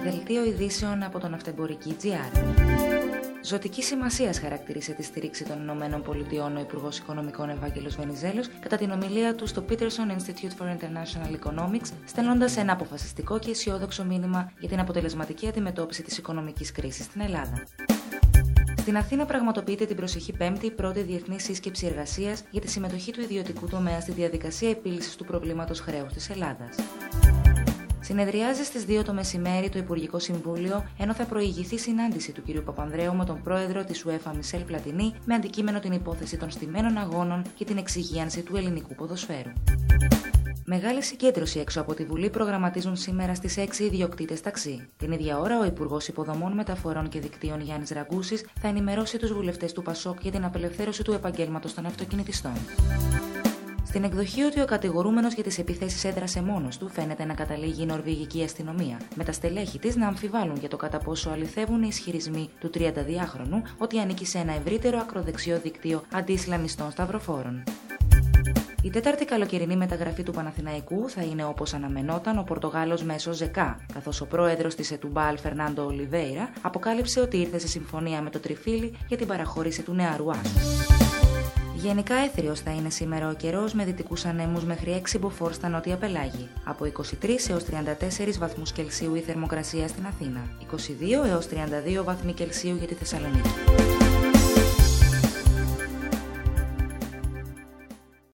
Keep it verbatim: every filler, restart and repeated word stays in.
Δελτίο ειδήσεων από τον Αυτεμπορική τζι αρ. Ζωτική σημασία χαρακτήρισε τη στήριξη των Ηνωμένων Πολιτειών ο Υπουργός Οικονομικών Ευάγγελος Βενιζέλος κατά την ομιλία του στο Peterson Institute for International Economics, στέλνοντας ένα αποφασιστικό και αισιόδοξο μήνυμα για την αποτελεσματική αντιμετώπιση της οικονομικής κρίσης στην Ελλάδα. Στην Αθήνα πραγματοποιείται την προσεχή Πέμπτη η πρώτη διεθνή σύσκεψη εργασίας για τη συμμετοχή του ιδιωτικού τομέα στη διαδικασία επίλυσης του προβλήματος χρέους της Ελλάδας. Συνεδριάζει στις δύο το μεσημέρι το Υπουργικό Συμβούλιο, ενώ θα προηγηθεί συνάντηση του κ. Παπανδρέου με τον πρόεδρο της UEFA Μισελ Πλατινί με αντικείμενο την υπόθεση των στημένων αγώνων και την εξυγίανση του ελληνικού ποδοσφαίρου. Μεγάλη συγκέντρωση έξω από τη Βουλή προγραμματίζουν σήμερα στις έξι ιδιοκτήτες ταξί. Την ίδια ώρα, ο Υπουργός Υποδομών, Μεταφορών και Δικτύων Γιάννης Ραγκούσης θα ενημερώσει τους βουλευτές του Πασόκ για την απελευθέρωση του επαγγέλματος των αυτοκινητιστών. Στην εκδοχή ότι ο κατηγορούμενος για τις επιθέσεις έδρασε μόνος του, φαίνεται να καταλήγει η νορβηγική αστυνομία, με τα στελέχη της να αμφιβάλλουν για το κατά πόσο αληθεύουν οι ισχυρισμοί του τριανταδυάχρονου ότι ανήκει σε ένα ευρύτερο ακροδεξιό δίκτυο αντι-Ισλαμιστών σταυροφόρων. Η τέταρτη καλοκαιρινή μεταγραφή του Παναθηναϊκού θα είναι, όπως αναμενόταν, ο Πορτογάλος μέσος Ζεκά, καθώς ο πρόεδρος της Ετουμπάλ, Φερνάντο Ολιβέιρα, αποκάλυψε ότι ήρθε σε συμφωνία με το Τριφύλι για την παραχώρηση του νεαρού άσου. Γενικά έθριος θα είναι σήμερα ο καιρός, με δυτικούς ανέμους μέχρι έξι μποφόρ στα νότια πελάγη. Από είκοσι τρεις έως τριάντα τέσσερις βαθμούς Κελσίου η θερμοκρασία στην Αθήνα, είκοσι δύο έως τριάντα δύο βαθμοί Κελσίου για τη Θεσσαλονίκη.